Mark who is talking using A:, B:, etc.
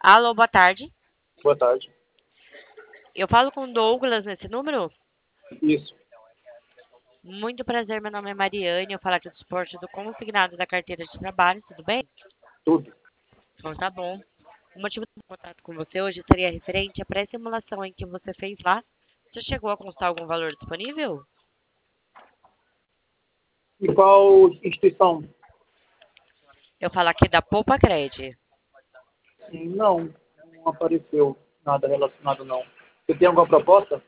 A: Alô, boa tarde.
B: Boa tarde.
A: Eu falo com o Douglas nesse número?
B: Isso.
A: Muito prazer, meu nome é Mariane. Eu falo aqui do esporte do consignado da carteira de trabalho, tudo bem?
B: Tudo.
A: Então tá bom. O motivo do contato com você hoje seria referente à pré-simulação em que você fez lá. Você chegou a constar algum valor disponível?
B: E qual instituição?
A: Eu falo aqui da Poupa Cred.
B: Sim, não apareceu nada relacionado, não. Você tem alguma proposta?